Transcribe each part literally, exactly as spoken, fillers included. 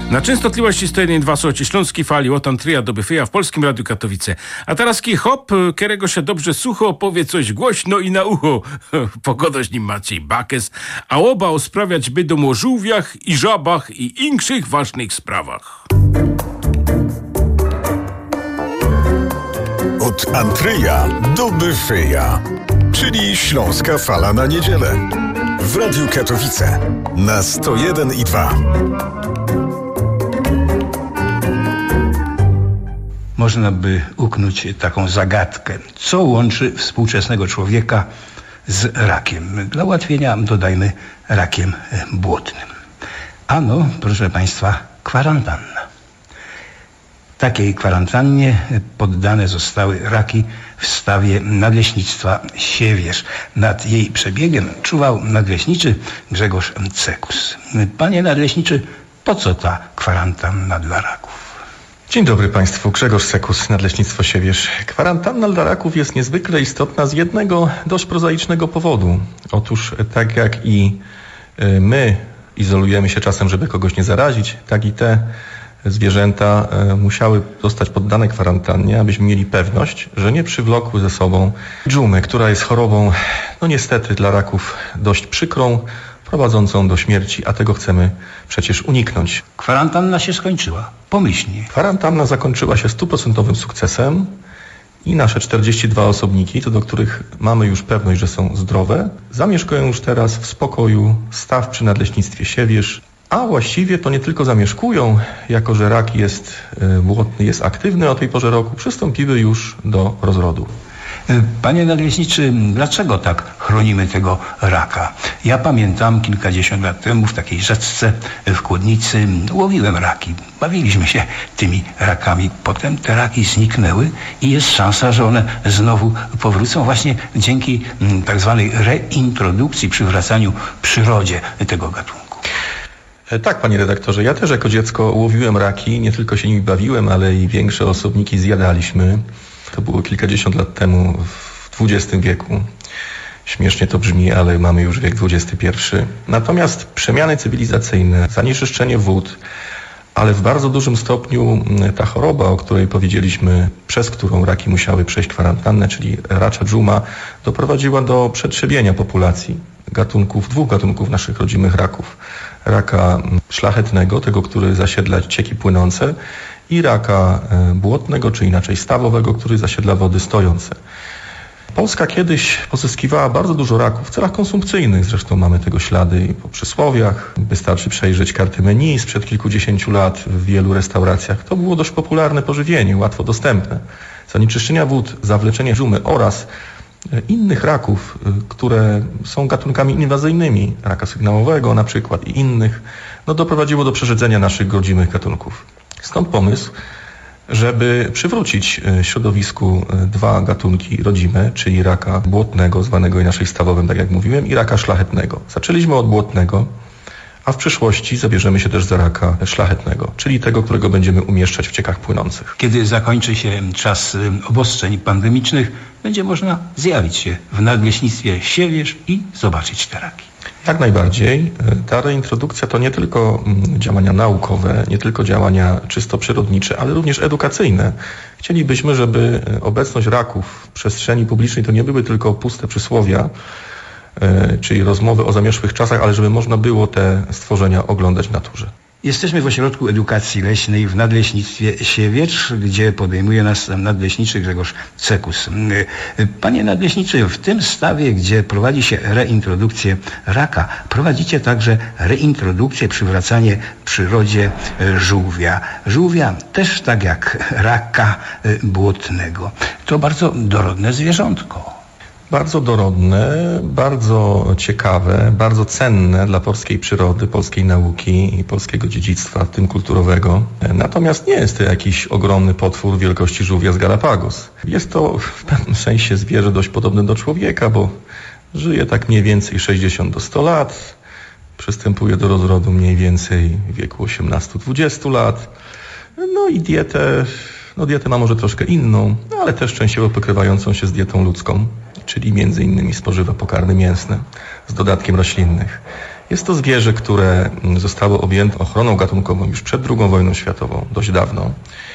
Na częstotliwości sto jeden i dwa słuchacie Śląskiej Fali, Łotan Tria do Byfyja w Polskim Radiu Katowice. A teraz ki hop, którego się dobrze sucho, powie coś głośno i na ucho. Pogoda z nim Maciej Bakes, a oba osprawiać będą o żółwiach i żabach i inkszych ważnych sprawach. Od Antryja do Byfyja, czyli Śląska Fala na niedzielę. W Radiu Katowice na sto jeden i dwa. Można by uknąć taką zagadkę. Co łączy współczesnego człowieka z rakiem? Dla ułatwienia dodajmy rakiem błotnym. Ano, proszę Państwa, kwarantanna. Takiej kwarantannie poddane zostały raki w stawie Nadleśnictwa Siewierz. Nad jej przebiegiem czuwał nadleśniczy Grzegorz Cekus. Panie nadleśniczy, po co ta kwarantanna dla raków? Dzień dobry Państwu, Grzegorz Cekus, Nadleśnictwo Siewierz. Kwarantanna dla raków jest niezwykle istotna z jednego dość prozaicznego powodu. Otóż tak jak i my izolujemy się czasem, żeby kogoś nie zarazić, tak i te zwierzęta musiały zostać poddane kwarantannie, abyśmy mieli pewność, że nie przywlokły ze sobą dżumy, która jest chorobą, no niestety dla raków dość przykrą, prowadzącą do śmierci, a tego chcemy przecież uniknąć. Kwarantanna się skończyła. Pomyślnie. Kwarantanna zakończyła się stuprocentowym sukcesem i nasze czterdzieści dwa osobniki, co do których mamy już pewność, że są zdrowe, zamieszkują już teraz w spokoju staw przy Nadleśnictwie Siewierz, a właściwie to nie tylko zamieszkują, jako że rak jest błotny, jest aktywny o tej porze roku, przystąpiły już do rozrodu. Panie nadleśniczy, dlaczego tak chronimy tego raka? Ja pamiętam kilkadziesiąt lat temu w takiej rzeczce w Kłodnicy łowiłem raki. Bawiliśmy się tymi rakami. Potem te raki zniknęły i jest szansa, że one znowu powrócą właśnie dzięki tak zwanej reintrodukcji, przywracaniu przyrodzie tego gatunku. Tak, panie redaktorze, ja też jako dziecko łowiłem raki, nie tylko się nimi bawiłem, ale i większe osobniki zjadaliśmy. To było kilkadziesiąt lat temu, w dwudziestym wieku. Śmiesznie to brzmi, ale mamy już wiek dwudziesty pierwszy. Natomiast przemiany cywilizacyjne, zanieczyszczenie wód, ale w bardzo dużym stopniu ta choroba, o której powiedzieliśmy, przez którą raki musiały przejść kwarantannę, czyli racza dżuma, doprowadziła do przetrzebienia populacji gatunków, dwóch gatunków naszych rodzimych raków. Raka szlachetnego, tego, który zasiedla cieki płynące, i raka błotnego, czy inaczej stawowego, który zasiedla wody stojące. Polska kiedyś pozyskiwała bardzo dużo raków w celach konsumpcyjnych, zresztą mamy tego ślady po przysłowiach. Wystarczy przejrzeć karty menu sprzed kilkudziesięciu lat w wielu restauracjach. To było dość popularne pożywienie, łatwo dostępne. Zanieczyszczenia wód, zawleczenie dżumy oraz innych raków, które są gatunkami inwazyjnymi, raka sygnałowego na przykład i innych, no doprowadziło do przerzedzenia naszych rodzimych gatunków. Stąd pomysł, żeby przywrócić środowisku dwa gatunki rodzime, czyli raka błotnego, zwanego inaczej stawowym, tak jak mówiłem, i raka szlachetnego. Zaczęliśmy od błotnego, a w przyszłości zabierzemy się też za raka szlachetnego, czyli tego, którego będziemy umieszczać w ciekach płynących. Kiedy zakończy się czas obostrzeń pandemicznych, będzie można zjawić się w Nadleśnictwie Siewierz i zobaczyć te raki. Jak najbardziej. Ta reintrodukcja to nie tylko działania naukowe, nie tylko działania czysto przyrodnicze, ale również edukacyjne. Chcielibyśmy, żeby obecność raków w przestrzeni publicznej to nie były tylko puste przysłowia, czyli rozmowy o zamierzchłych czasach, ale żeby można było te stworzenia oglądać w naturze. Jesteśmy w Ośrodku Edukacji Leśnej w Nadleśnictwie Siewierz, gdzie podejmuje nas nadleśniczy Grzegorz Cekus. Panie nadleśniczy, w tym stawie, gdzie prowadzi się reintrodukcję raka, prowadzicie także reintrodukcję, przywracanie przyrodzie żółwia. Żółwia też tak jak raka błotnego. To bardzo dorodne zwierzątko. Bardzo dorodne, bardzo ciekawe, bardzo cenne dla polskiej przyrody, polskiej nauki i polskiego dziedzictwa, w tym kulturowego. Natomiast nie jest to jakiś ogromny potwór wielkości żółwia z Galapagos. Jest to w pewnym sensie zwierzę dość podobne do człowieka, bo żyje tak mniej więcej sześćdziesiąt do stu lat, przystępuje do rozrodu mniej więcej w wieku osiemnastu do dwudziestu lat. No i dietę, no dietę ma może troszkę inną, ale też częściowo pokrywającą się z dietą ludzką, czyli między innymi spożywa pokarmy mięsne z dodatkiem roślinnych. Jest to zwierzę, które zostało objęte ochroną gatunkową już przed drugą wojną światową, dość dawno.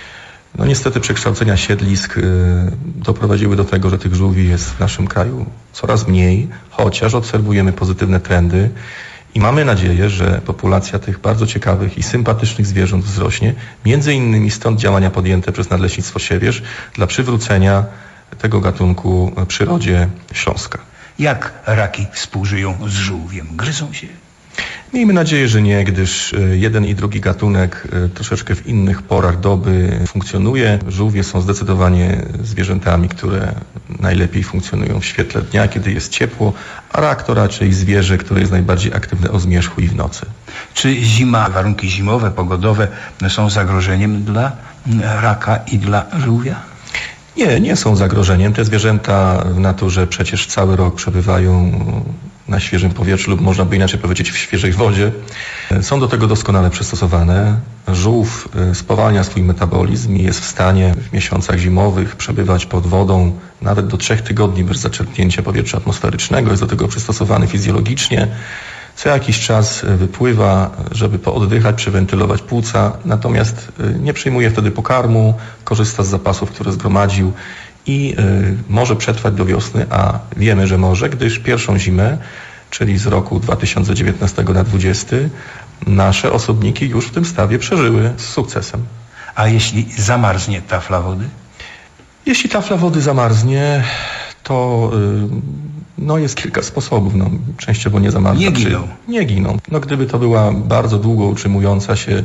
No niestety przekształcenia siedlisk doprowadziły do tego, że tych żółwi jest w naszym kraju coraz mniej, chociaż obserwujemy pozytywne trendy i mamy nadzieję, że populacja tych bardzo ciekawych i sympatycznych zwierząt wzrośnie, między innymi stąd działania podjęte przez Nadleśnictwo Siewierz dla przywrócenia tego gatunku przyrodzie Śląska. Jak raki współżyją z żółwiem? Gryzą się? Miejmy nadzieję, że nie, gdyż jeden i drugi gatunek troszeczkę w innych porach doby funkcjonuje. Żółwie są zdecydowanie zwierzętami, które najlepiej funkcjonują w świetle dnia, kiedy jest ciepło, a rak to raczej zwierzę, które jest najbardziej aktywne o zmierzchu i w nocy. Czy zima, warunki zimowe, pogodowe są zagrożeniem dla raka i dla żółwia? Nie, nie są zagrożeniem. Te zwierzęta w naturze przecież cały rok przebywają na świeżym powietrzu lub można by inaczej powiedzieć w świeżej wodzie. Są do tego doskonale przystosowane. Żółw spowalnia swój metabolizm i jest w stanie w miesiącach zimowych przebywać pod wodą nawet do trzech tygodni bez zaczerpnięcia powietrza atmosferycznego. Jest do tego przystosowany fizjologicznie. Co jakiś czas wypływa, żeby pooddychać, przewentylować płuca, natomiast nie przyjmuje wtedy pokarmu, korzysta z zapasów, które zgromadził i y, może przetrwać do wiosny, a wiemy, że może, gdyż pierwszą zimę, czyli z roku dwa tysiące dziewiętnastego na dwudziesty, nasze osobniki już w tym stawie przeżyły z sukcesem. A jeśli zamarznie tafla wody? Jeśli tafla wody zamarznie, to y, no jest kilka sposobów. No, częściowo nie zamarza. Nie giną. Nie giną. No, gdyby to była bardzo długo utrzymująca się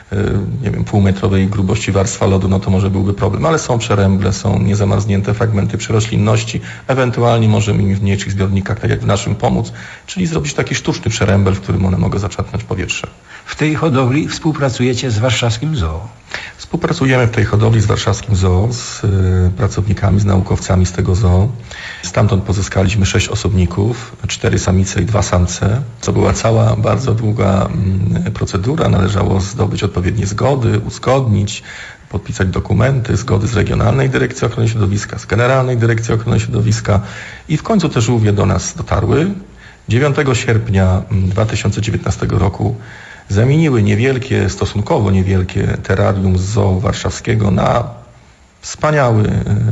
nie wiem, półmetrowej grubości warstwa lodu, no to może byłby problem, ale są przeręble, są niezamarznięte fragmenty przeroślinności, ewentualnie możemy im w mniejszych zbiornikach, tak jak w naszym, pomóc, czyli zrobić taki sztuczny przerębel, w którym one mogą zaczerpnąć powietrze. W tej hodowli współpracujecie z warszawskim zoo? Współpracujemy w tej hodowli z warszawskim zoo, z y, pracownikami, z naukowcami z tego zoo. Stamtąd pozyskaliśmy sześć osobników, cztery samice i dwa samce. To była cała bardzo długa y, procedura. Należało zdobyć odpowiednie zgody, uzgodnić, podpisać dokumenty, zgody z Regionalnej Dyrekcji Ochrony Środowiska, z Generalnej Dyrekcji Ochrony Środowiska i w końcu te żółwie do nas dotarły. dziewiątego sierpnia dwa tysiące dziewiętnastego roku zamieniły niewielkie, stosunkowo niewielkie terrarium z zoo warszawskiego na wspaniały,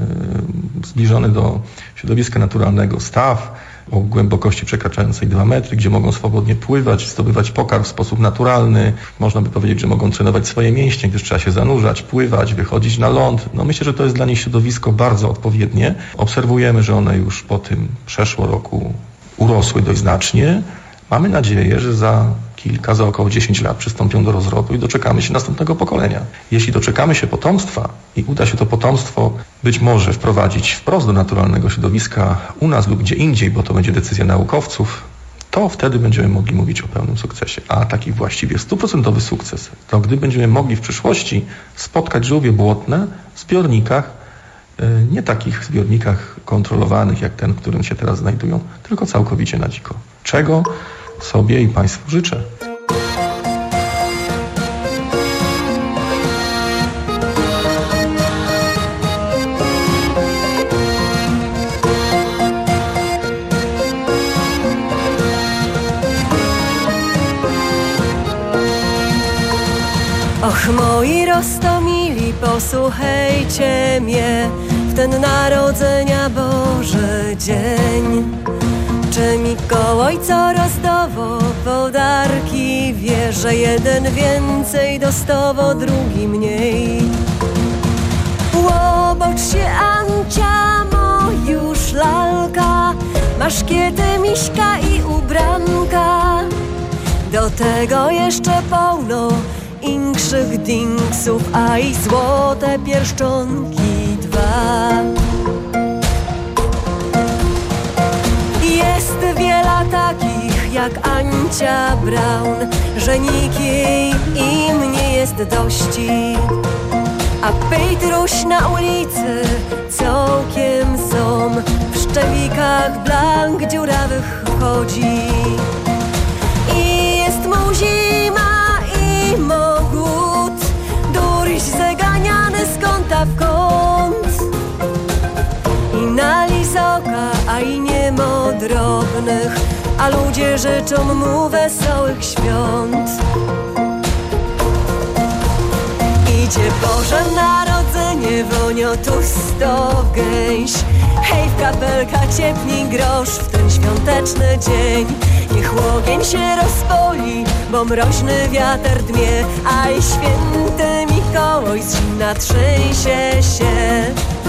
yy, zbliżony do środowiska naturalnego staw o głębokości przekraczającej dwa metry, gdzie mogą swobodnie pływać, zdobywać pokarm w sposób naturalny. Można by powiedzieć, że mogą trenować swoje mięśnie, gdyż trzeba się zanurzać, pływać, wychodzić na ląd. No myślę, że to jest dla nich środowisko bardzo odpowiednie. Obserwujemy, że one już po tym przeszło roku urosły dość znacznie. Mamy nadzieję, że za kilka, za około dziesięć lat przystąpią do rozrodu i doczekamy się następnego pokolenia. Jeśli doczekamy się potomstwa i uda się to potomstwo być może wprowadzić wprost do naturalnego środowiska u nas lub gdzie indziej, bo to będzie decyzja naukowców, to wtedy będziemy mogli mówić o pełnym sukcesie. A taki właściwie stuprocentowy sukces, to gdy będziemy mogli w przyszłości spotkać żółwie błotne w zbiornikach, nie takich zbiornikach kontrolowanych jak ten, w którym się teraz znajdują, tylko całkowicie na dziko. Czego sobie i Państwu życzę. Och, moi rostomili, posłuchajcie mnie w ten Narodzenia Boży dzień. Czy Mikołaj co rozdawał podarki, wie, że jeden więcej dostawał, drugi mniej. Łobocz się, Ancia, mojuż lalka, masz kietę, miśka i ubranka. Do tego jeszcze pełno inkszych dingsów, a i złote pierścionki dwa. Jest wiele takich jak Ancia Braun, że nikt jej im nie jest dości. A Pejtruś na ulicy całkiem są, w szczelikach blank dziurawych chodzi. I jest mu zima i mogód, durś zaganiany z kąta w kąt. I na lisoka, a i nie ma drobnych, a a ludzie życzą mu wesołych świąt. Idzie Boże Narodzenie, wonio tłusto gęś. Hej, w kapelka ciepnij grosz w ten świąteczny dzień. Niech ogień się rozpoli, bo mroźny wiatr dmie, a i święty Mikołaj z zimna trzęsie się.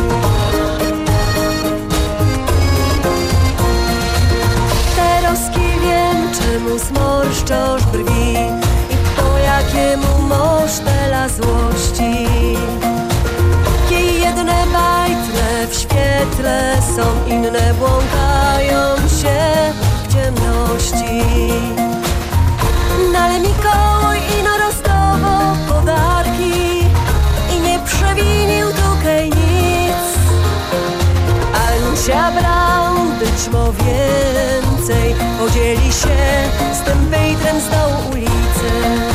Teroski wiem, czemu zmorszczosz brwi i po jakiemu mosztela złości. Kij jedne bajtle w świetle są, inne błąkają się w ciemności. No ale Mikołaj ino rozdawał podarki i nie przewinił tukaj nic. Ancia Braun być mo więcej podzieli się z tym Pejtrem z dołu ulicy.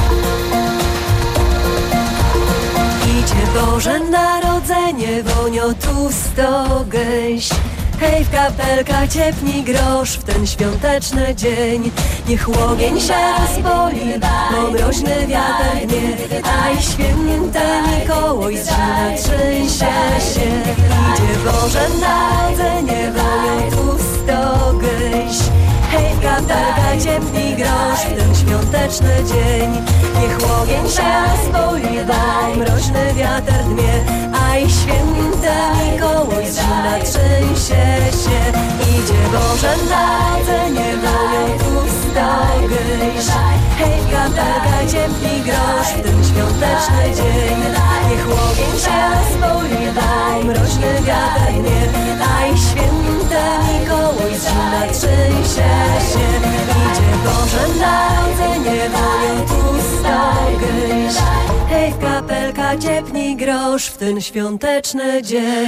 Idzie Boże Narodzenie, wonio tłusto gęś. Hej, w kapelka ciepnij grosz w ten świąteczny dzień. Niech ogień się rozpoli, bo mroźny wiatr dnie, a i święty Mikołaj z zimna trzęsie się. Idzie Boże Narodzenie, wonio tłusto gęś. Hej, w kapelka ciepnij grosz w ten świąteczny dzień. Niech ogień się rozpoli, bo mroźny wiatr dmie, a i święty Mikołaj z zimna trzęsie się. Idzie Boże Narodzenie, wonio tłusto gęś. Hej, w kapelka ciepnij grosz w ten świąteczny dzień. Niech ogień się rozpoli, bo mroźny wiatr dmie, a i święty Mikołaj z zimna trzęsie się. Idzie Boże Narodzenie, wonio tłusto gęś. Hej, w kapelka ciepnij grosz w ten świąteczny dzień.